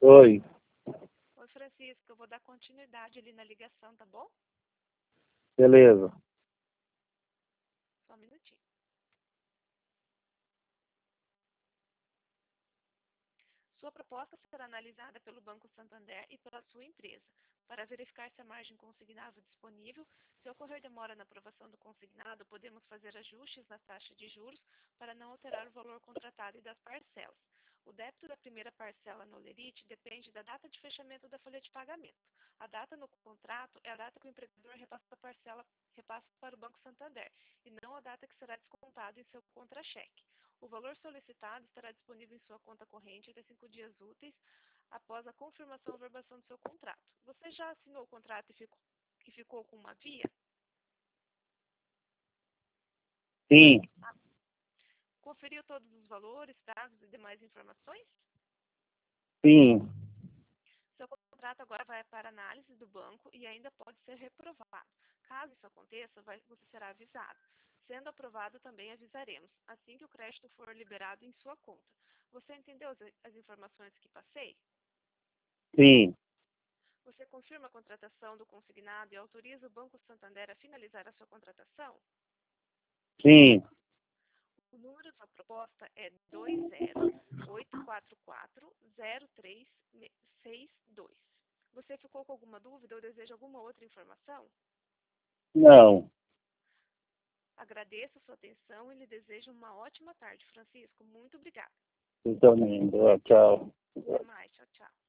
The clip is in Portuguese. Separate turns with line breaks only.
Oi,
Oi, Francisco, eu vou dar continuidade ali na ligação, tá bom?
beleza.
Só um minutinho. Sua proposta será analisada pelo Banco Santander e pela sua empresa, para verificar se a margem consignada é disponível. Se ocorrer demora na aprovação do consignado, podemos fazer ajustes na taxa de juros para não alterar o valor contratado e das parcelas. O débito da primeira parcela no Lerite depende da data de fechamento da folha de pagamento. A data no contrato é a data que o empregador repassa para o Banco Santander, e não a data que será descontado em seu contra-cheque. O valor solicitado estará disponível em sua conta corrente até 5 dias úteis após a confirmação ou verbação do seu contrato. Você já assinou o contrato e ficou com uma via?
Sim,
Conferiu todos os valores, prazos e demais informações?
sim,
Seu contrato agora vai para análise do banco e ainda pode ser reprovado. Caso isso aconteça, você será avisado. Sendo aprovado, também avisaremos, assim que o crédito for liberado em sua conta. Você entendeu as informações que passei?
sim,
Você confirma a contratação do consignado e autoriza o Banco Santander a finalizar a sua contratação?
sim.
O número da proposta é 2084440362. Você ficou com alguma dúvida ou deseja alguma outra informação?
Não.
Agradeço a sua atenção e lhe desejo uma ótima tarde, Francisco. Muito obrigada.
Eu também. Tchau.
Até mais. Tchau, tchau.